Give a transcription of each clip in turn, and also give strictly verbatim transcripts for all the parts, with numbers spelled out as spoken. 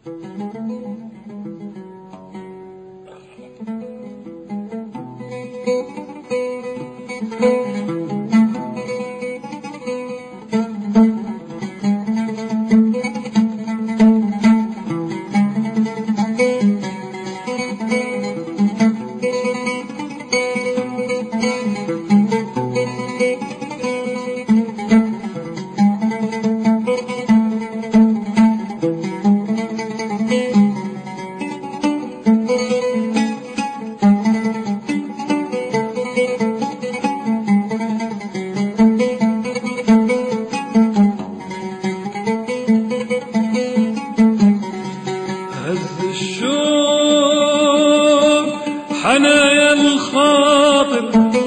حنايا الخاطر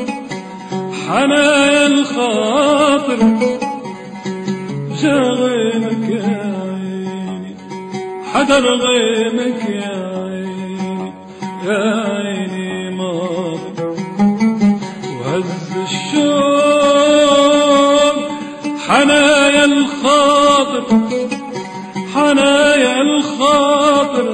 حنايا الخاطر جا غيمك يا عيني حضر غيمك يا عيني يا عيني ماضي وهز الشوق حنايا الخاطر حنايا الخاطر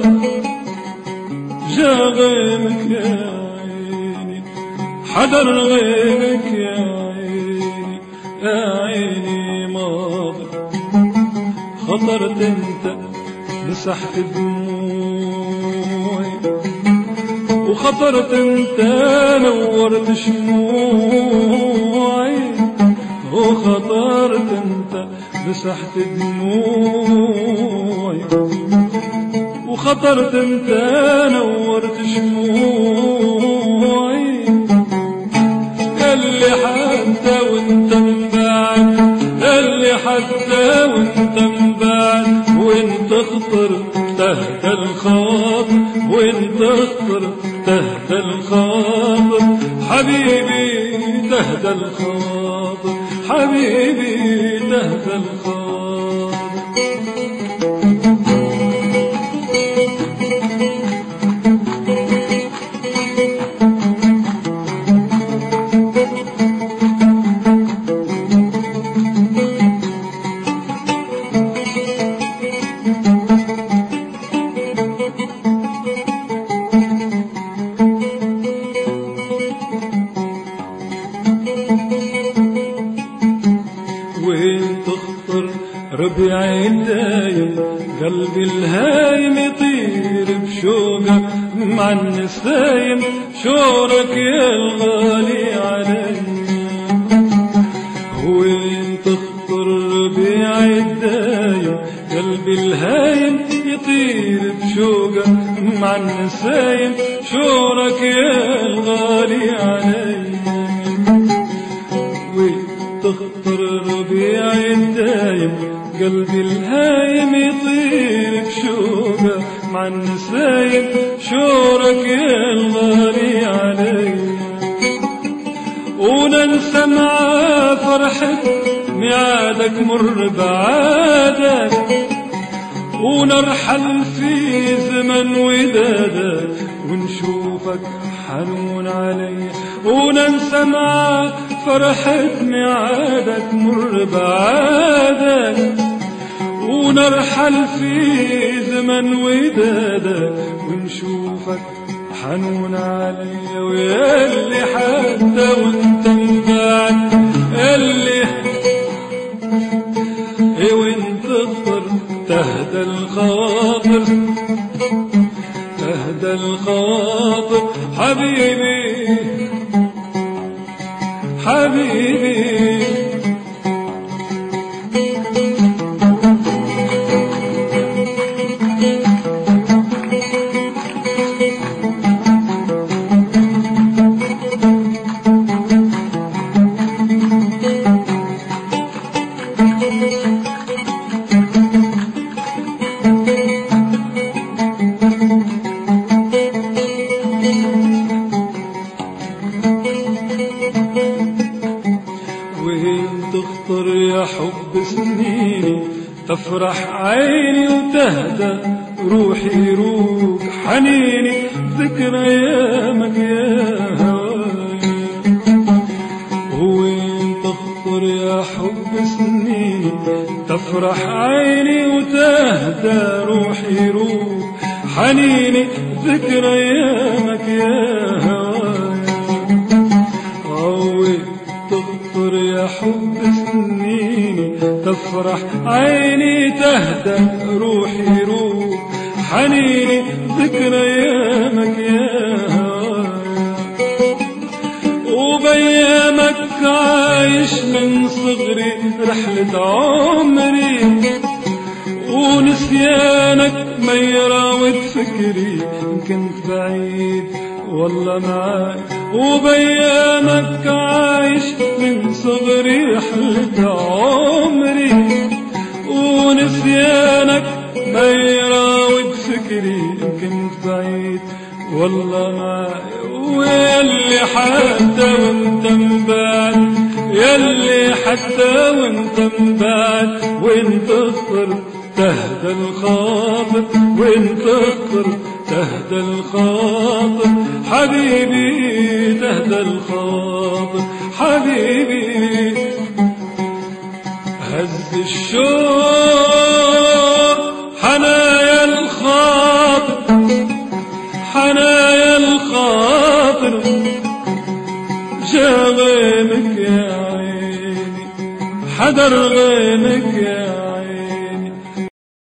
جا غيمك يا عيني حضر غيمك يا عيني يا عيني ماضي خطرت انت مسحت دموعي وخطرت انت نورت شموعي وخطرت انت مسحت دموعي وخطرت انت نورت شموعي اللي حتى وانت مبعد اللي حتى وانت مبعد وانت خطر تحت الخاطر وانت خطر تحت الخاطر حبيبي تحت الخاطر حبيبي تحت الخاطر ربيع الدايم قلبي الهايم يطير بشوقه مع النسايم شورك يا الغالي علي وين تخطر ربيع الدايم قلبي الهايم يطير بشوقه مع النسايم شورك يا الغالي علي وين تخطر ربيع الدايم قلبي الهايم يطير بشوقه مع النسايم شورك يا الغالي علي وننسى مع فرحة ميعادك مر بعادك ونرحل في زمن ودادك ونشوفك حنون علي وننسى مع فرحة ميعادك مر بعادك ونرحل في زمن ودادك ونشوفك حنون علي ويا اللي حتى وانت مبعد اللي وانت تخطر تهدى الخاطر تهدى الخاطر حبيبي حبيبي تخطر يا حب سنيني تفرح عيني وتهدى روحي روح حنيني ذكرى ايامك يا هواي وين تخطر يا حب سنيني تفرح عيني وتهدى روحي روح حنيني ذكر أيامك يا هوايا. غوي تخطر يا حب سنيني تفرح عيني تهدى روحي روح حنيني ذكر أيامك يا هوايا. وبيامك عايش من صغري رحلة عمري ونسيانك ما يراود فكري إن كنت بعيد والله معاي. وبيامك عايش من صغري رحلة عمري ونسيانك ما يراود فكري إن كنت بعيد والله معاي. ويلي حتى وانت مبعد يلي حتى وانت مبعد وانت تخطر تهدى الخاطر وانت تخطر تهدى الخاطر حبيبي تهدى الخاطر حبيبي. هز الشوق حنايا الخاطر حنايا الخاطر جا غيمك يا عيني حدر غيمك يا